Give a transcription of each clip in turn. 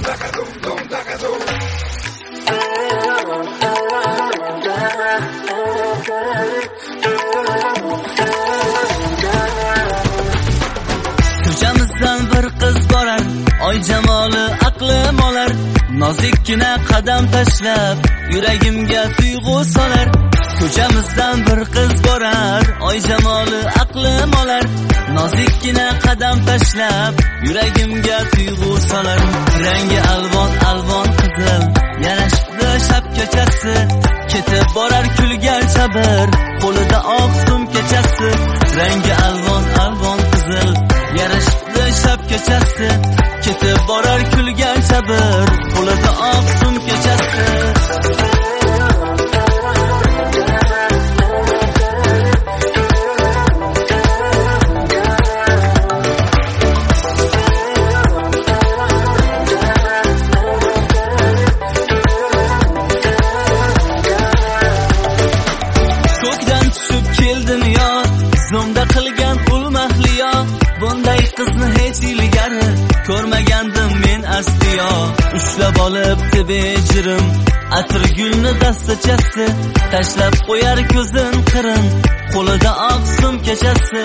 Ko'chamizdan bir qiz borar, oy jamoli aqlim olar. Nozikkina qadam tashlab, yuragimga tuyg'u solar. Ko'chamizdan bir qiz borar, oy jamoli aqlim olar. Nozikkina qadam tashlab, yuragimga tuyg'u solar. Rangi alvon alvon qizil, yarashibdi shapkachasi. Ketib borar kulgarcha bir, qo'lida oq sumkachasi. Rangi alvon alvon qizil, yarashibdi shapkachasi. Ketib borar kulgarcha bir, qo'lida oq sumkachasi. Zumda qilgan ul mahliyo, bunday qizni hech ilgari ko'rmagandim men asliyo. Ushlab olibdi bejirim, atir gulni dastachasi. Tashlab qo'yar ko'zin qirin, qo'lida oq sumkachasi.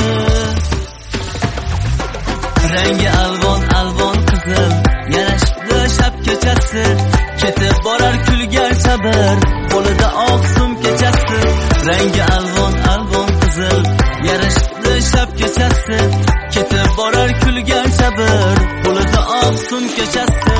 Rangi alvon alvon qizil, yarashibdi shapkachasi. Ketib borar kulgarcha bir, qo'lida oq sumkachasi. Rangi alvon alvon qizil, yarashibdi shapkachasi. Ketib borar kulgarcha bir, qo'lida oq sumkachasi.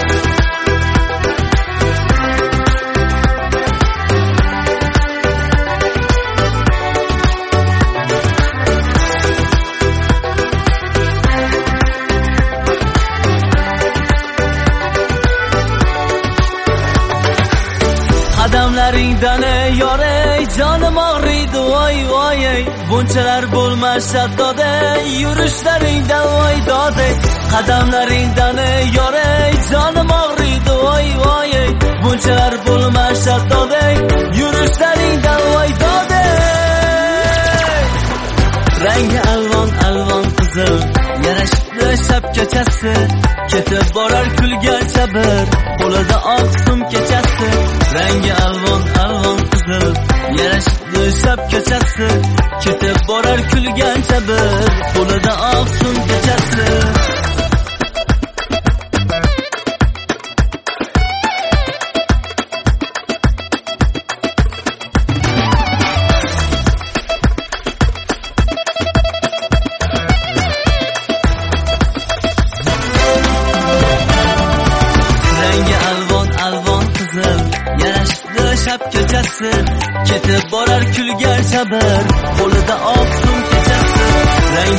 Qadamlaringdan yorey, jonim og'riydi voy voy. Bunchalar bo'lmas shaddode, yurishlaringdan voy dode. Qadamlaringdan yorey, jonim og'riydi voy voy. Bunchalar bo'lmas shaddode, yurishlaringdan voy dode. Rangi alvon alvon qizil, yarashibdi shapkachasi. Ketib borar kulgarcha bir, qo'lida oq sumkachasi. Rangi alvon alvon qizil, yarashibdi shapkachasi. Ketib borar kulgancha bir, qo'lida oq sumkachasi. Shapkachasi, ketib borar kulgarcha bir, qo'lida oq sumkachasi.